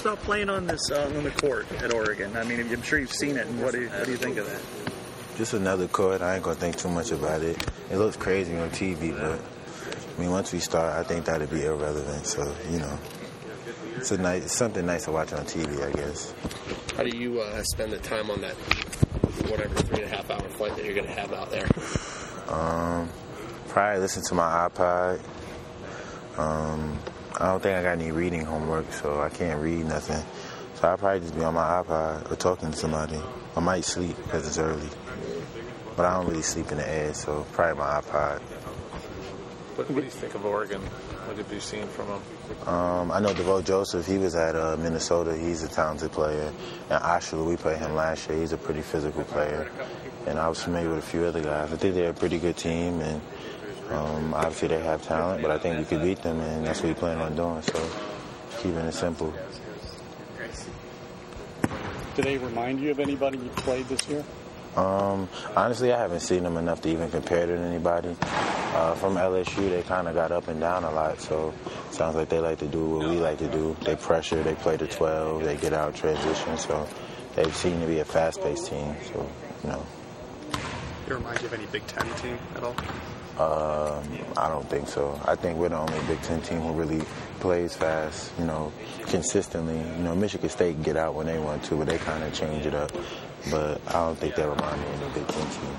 about playing on this on the court at Oregon? I mean, I'm sure you've seen it. And what do you think of that? Just another court. I ain't gonna think too much about it. It looks crazy on TV, but I mean, once we start, I think that'd be irrelevant. So it's something nice to watch on TV, I guess. How do you spend the time on that 3.5-hour flight that you're going to have out there? Probably listen to my iPod. I don't think I got any reading homework, so I can't read nothing. So I'll probably just be on my iPod or talking to somebody. I might sleep because it's early. But I don't really sleep in the air, so probably my iPod. What do you think of Oregon? What have you seen from them? I know DeVoe Joseph. He was at Minnesota. He's a talented player. And Oshawa, we played him last year. He's a pretty physical player. And I was familiar with a few other guys. I think they're a pretty good team, and obviously they have talent, but I think we could beat them, and that's what we plan on doing. So keeping it simple. Do they remind you of anybody you played this year? Honestly, I haven't seen them enough to even compare to anybody. From LSU, they kind of got up and down a lot, so it sounds like they like to do what we like to do. They pressure, they play the 12, they get out transition, so they seem to be a fast-paced team, so, They remind you of any Big Ten team at all? I don't think so. I think we're the only Big Ten team who really plays fast, consistently. Michigan State can get out when they want to, but they kind of change it up. But I don't think they remind me of a Big Ten team.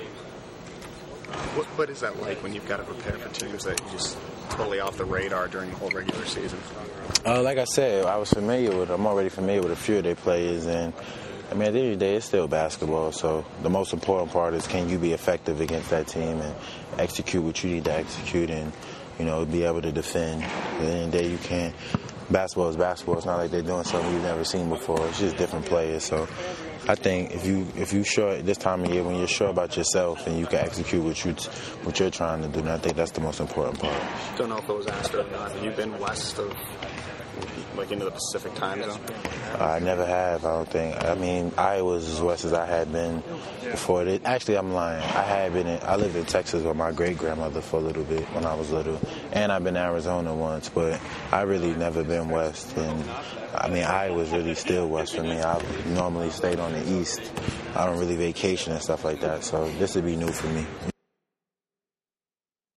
What is that like when you've got to prepare for teams that you just totally off the radar during the whole regular season? Like I said, I'm already familiar with a few of their players, and I mean, at the end of the day, it's still basketball, so the most important part is can you be effective against that team and execute what you need to execute and, be able to defend. At the end of the day, you can't. Basketball is basketball. It's not like they're doing something you've never seen before. It's just different players. So I think if you're sure this time of year, when you're sure about yourself and you can execute what you're trying to do, and I think that's the most important part. Don't know if it was asked or not. Have you been west of, into the Pacific time zone? I never have, I don't think. I mean, Iowa's as west as I had been before. Actually, I'm lying. I lived in Texas with my great-grandmother for a little bit when I was little. And I've been to Arizona once, but I really never been west. And, I mean, Iowa's really still west for me. I've normally stayed on the east. I don't really vacation and stuff like that, so this would be new for me.